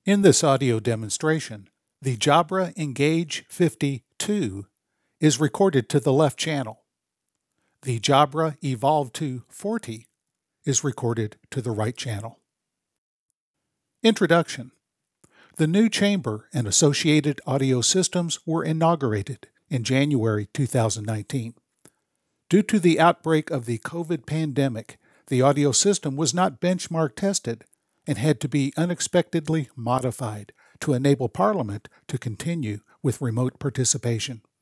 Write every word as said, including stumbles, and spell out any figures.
In this audio demonstration, the Jabra Engage fifty two is recorded to the left channel. The Jabra Evolve two forty is recorded to the right channel. Introduction. The new chamber and associated audio systems were inaugurated in January two thousand nineteen. Due to the outbreak of the COVID pandemic, the audio system was not benchmark tested and had to be unexpectedly modified to enable Parliament to continue with remote participation.